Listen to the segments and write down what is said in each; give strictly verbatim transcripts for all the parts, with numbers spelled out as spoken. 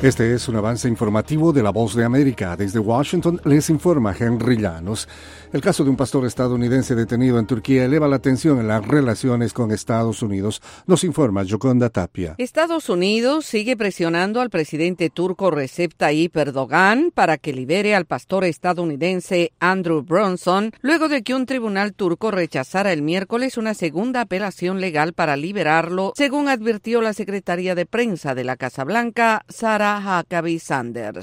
Este es un avance informativo de La Voz de América. Desde Washington les informa Henry Llanos. El caso de un pastor estadounidense detenido en Turquía eleva la tensión en las relaciones con Estados Unidos. Nos informa Yoconda Tapia. Estados Unidos sigue presionando al presidente turco Recep Tayyip Erdogan para que libere al pastor estadounidense Andrew Brunson, luego de que un tribunal turco rechazara el miércoles una segunda apelación legal para liberarlo, según advirtió la secretaria de prensa de la Casa Blanca, Sarah Huckabee Sanders.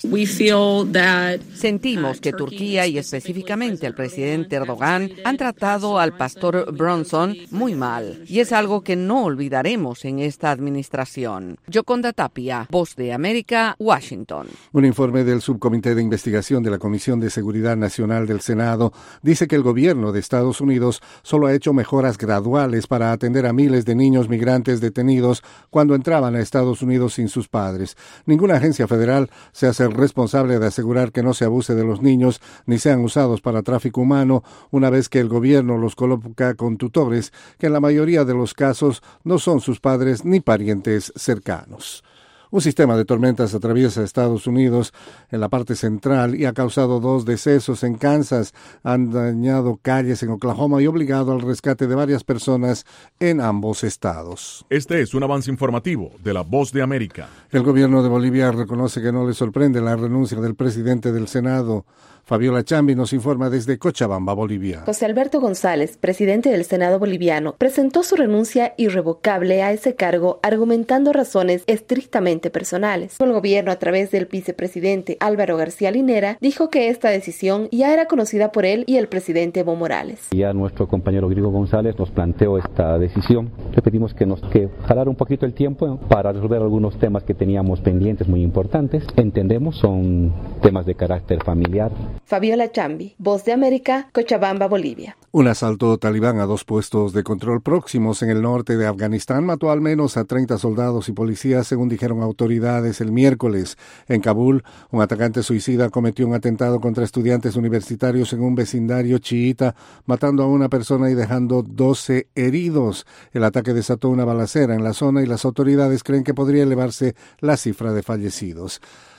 Sentimos que Turquía y específicamente el presidente Erdogan han tratado al pastor Brunson muy mal y es algo que no olvidaremos en esta administración. Yoconda Tapia, Voz de América, Washington. Un informe del Subcomité de Investigación de la Comisión de Seguridad Nacional del Senado dice que el gobierno de Estados Unidos solo ha hecho mejoras graduales para atender a miles de niños migrantes detenidos cuando entraban a Estados Unidos sin sus padres. Ninguna agencia federal se hace responsable de asegurar que no se abuse de los niños ni sean usados para tráfico humano una vez que el gobierno los coloca con tutores que en la mayoría de los casos no son sus padres ni parientes cercanos. Un sistema de tormentas atraviesa Estados Unidos en la parte central y ha causado dos decesos en Kansas. Han dañado calles en Oklahoma y obligado al rescate de varias personas en ambos estados. Este es un avance informativo de La Voz de América. El gobierno de Bolivia reconoce que no le sorprende la renuncia del presidente del Senado. Fabiola Chambi nos informa desde Cochabamba, Bolivia. José Alberto González, presidente del Senado boliviano, presentó su renuncia irrevocable a ese cargo argumentando razones estrictamente personales. El gobierno, a través del vicepresidente Álvaro García Linera, dijo que esta decisión ya era conocida por él y el presidente Evo Morales. Ya nuestro compañero Grigo González nos planteó esta decisión. Le pedimos que nos que jalara un poquito el tiempo para resolver algunos temas que teníamos pendientes muy importantes. Entendemos, son temas de carácter familiar. Fabiola Chambi, Voz de América, Cochabamba, Bolivia. Un asalto talibán a dos puestos de control próximos en el norte de Afganistán mató al menos a treinta soldados y policías, según dijeron autoridades el miércoles. En Kabul, un atacante suicida cometió un atentado contra estudiantes universitarios en un vecindario chiita, matando a una persona y dejando doce heridos. El ataque desató una balacera en la zona y las autoridades creen que podría elevarse la cifra de fallecidos.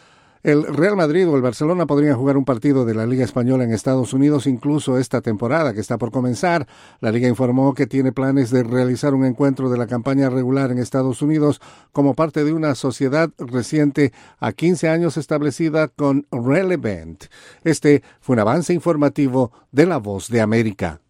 El Real Madrid o el Barcelona podrían jugar un partido de la Liga Española en Estados Unidos incluso esta temporada que está por comenzar. La Liga informó que tiene planes de realizar un encuentro de la campaña regular en Estados Unidos como parte de una sociedad reciente a quince años establecida con Relevant. Este fue un avance informativo de La Voz de América.